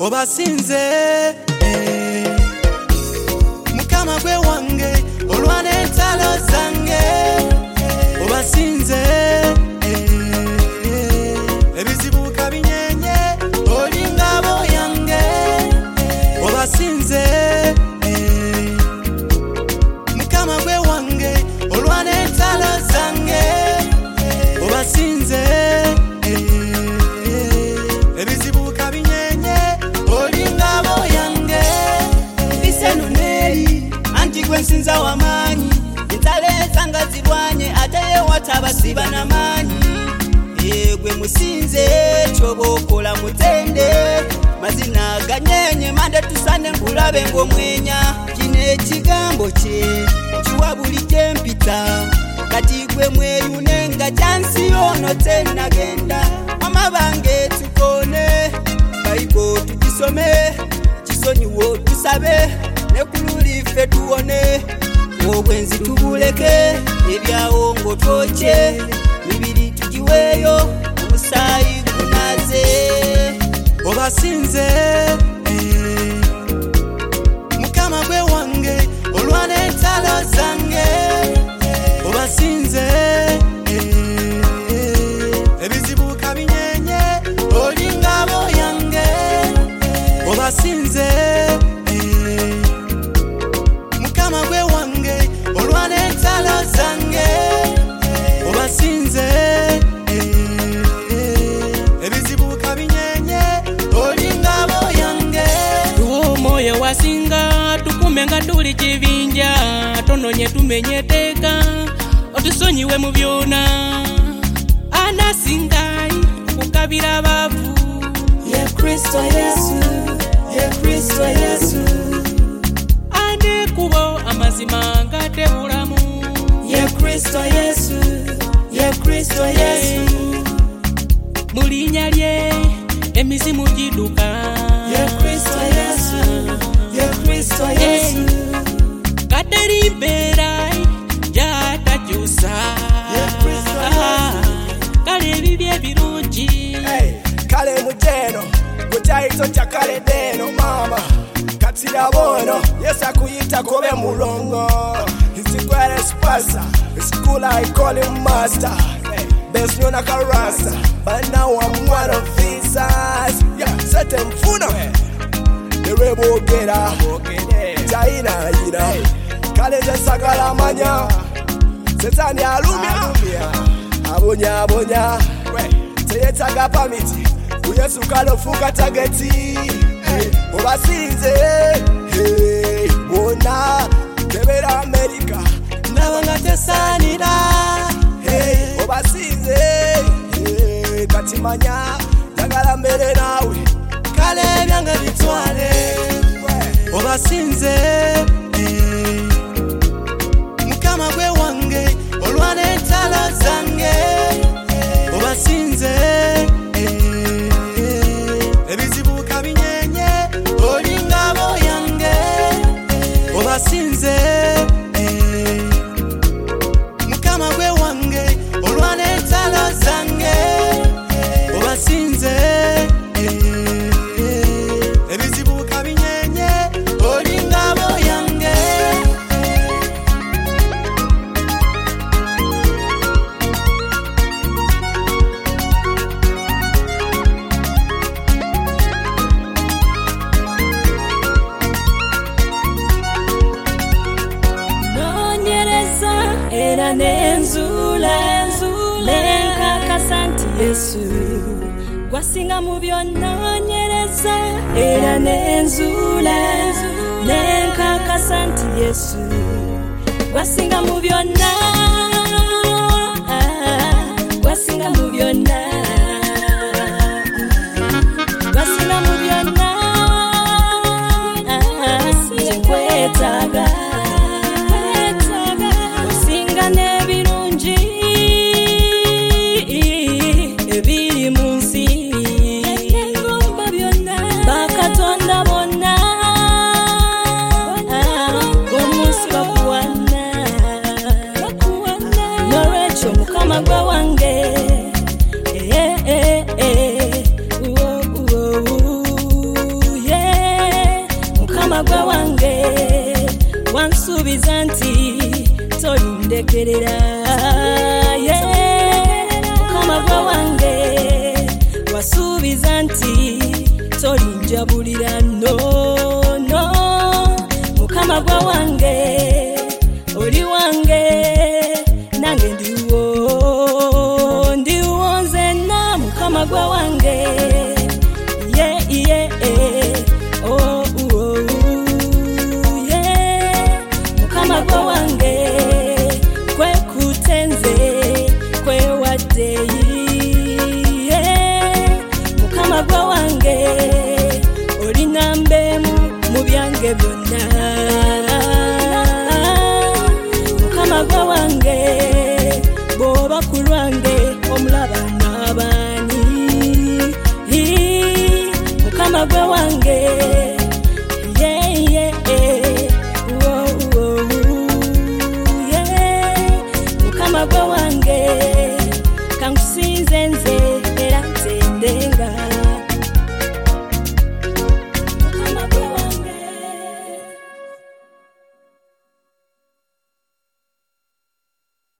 obasinze mukama gwe wange olwana entalo zange obasinze ebizibuka binyenye olingabo yange obasinze mukama gwe wange olwana entalo zange obasinze ebizibuka binyenye olingabo yange bisenoneri anti gwensinza wamanyi entalo zanga zirwanye ate yewatabasiba namanyi yegwe musinze kyobokola mutende mazina ganyenye mande tusane nkulabe ng'omwenya kino ekigambo kye kiwa buli kyempita kati gwe mweyune nga kyansi ono tennagenda amabange tukone bayibo tukisome kisonyiwo tusabe ne kululife tuwone obwenzi tubuleke ebyawo ng'otwokye mibiri tugiweeyo omusaayi gunaze obasinze mukama gwe wange olwana entalo zange obasinze ebizibuka binyenye olingabo yange obasinze mukama gwe wange olwana entalo zange obasinze ebizibuka binyenye olingabo yange tuwomoyo wasinga tukume nga tuli kibinja tononye tumenye teeka otusonyiwe mu byona anasingai okukabira abavu ye Kristo Yesu ye Kristo Yesu ande kubo amazima nga tebulamu ye Kristo Yesu ye Kristo Yesu mulinya lye emizimu giduka ye Kristo Yesu ye Kristo Yesu kateribera jatajusa ye Kristo Yesu kale ebibye birungi kale mujeno guchaito cha kale deno mama katira bono Yesu akuyita kobe mulongo isikwere spasa school I call him master best known as Rasta but now I'm one of these eyes yeah set them funa the rebel gera China ina kale jasagala manya setani alumia abonya teyetaga pamiti Yesu kalofuka tageti obasinze bona tebera America nabanga tesanira obasinze katimanya tagala mbere nawe kale byange bitwale obasinze mukama gwe wange olwana entalo zange obasinze ebizibuka binyenye olingabo yange obasinze mukama gwe wange olwana entalo zange obasinze ebizibuka binyenye olingabo yange era nenzula lenka kasanti Yesu gwasinga mu byonna nyereza era nenzula lenka kasanti Yesu gwasinga mu byonna gwasinga mu byonna gwasinga mu byonna kwetaga tondekerera mukama gwe wange wasuubiza nti tolinjabulira no mukama gwe wange oli wange nange ndiwo nzenna mukama gwe wange mukama gwe wange kwe kutenze kwe waddeyi mukama gwe wange oli nambemu mu byange byonna mukama gwe wange bw'oba ku lwange omulaba n'abaani mukama gwe wange mukama gwe wange kankusinze nze era ntende